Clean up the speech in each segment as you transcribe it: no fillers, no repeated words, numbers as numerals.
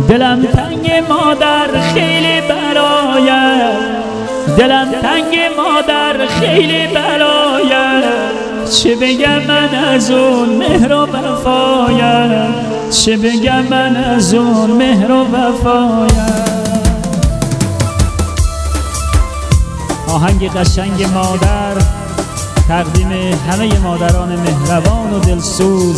دلم تنگ مادر خیلی برایت، دلم تنگ مادر خیلی برایت، چه بگم من از اون مهر و وفایت، چه بگم من از اون مهر و وفایت. آهنگ قشنگ مادر تقدیم همه مادران مهربان و دلسوز.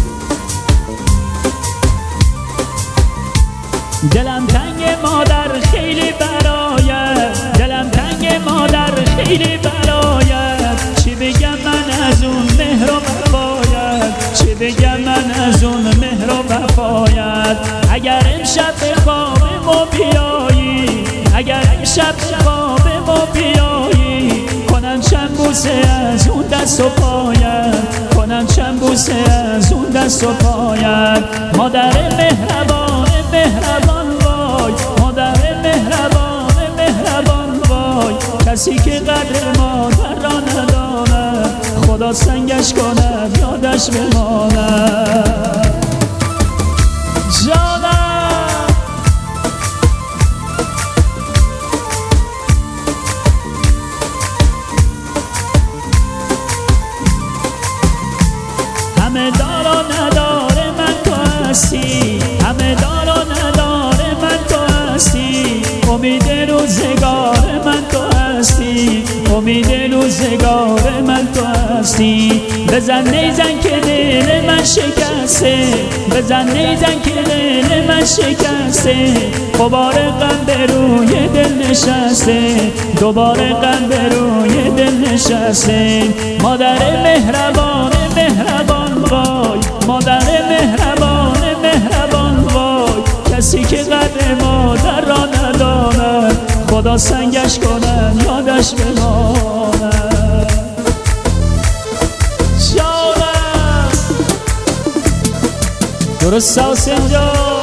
دلم تنگ مادر خیلی برایت، دلم تنگ مادر خیلی برایت، چی بگم من از اون مهر و وفایت، چی بگم من از اون مهر و وفایت. اگر امشب به خواب ما بیایی، اگر امشب به خواب ما بیایی، کنم چند بوسه از اون دست و پایت، کنم چند بوسه از اون دست و پایت. مادر مهربان مهربان وای، مادر مهربان مهربان وای، کسی که قدر مادر را نداند، خدا سنگش کند یادش بماند. جانم همه دار و نداره من تو هستی، همه دار و نداره من تو هستی، امید روزگار من تو هستی، امید روزگار من تو هستی. بزن نیزن که دل من شکسته، بزن نیزن که دل من شکسته، غبار غم به روی دل نشسته، دوباره غم به روی دل نشسته. مادر مهربان مهربان وای، مادر مهربان مهربان وای، کسی که قدر مادر را نداند، خدا سنگش کند یادش بماند. جانم درست حسین جان.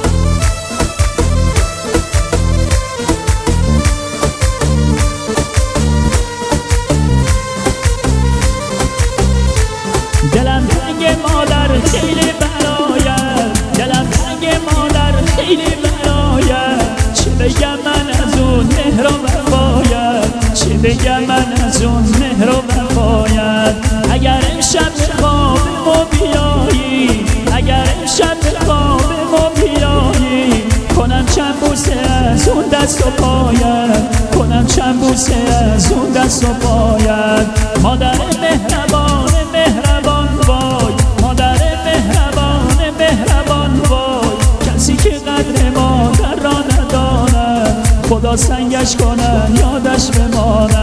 دلم تنگ مادر خیلی برایت، دلم تنگ مادر خیلی برایت، چه بگم من از اون مهر و وفایت، چه بگم من از اون مهر و وفایت. اگر امشب به خواب ما بیایی، اگر امشب به خواب ما بیایی، کنم چند بوسه از اون دست و پایت، کنم چند بوسه از اون دست و پایت. مادر مهربان مهربان وای، مادر مهربان مهربان وای، کسی که قدر مادر را نداند، خدا سنگش کند یادش بماند.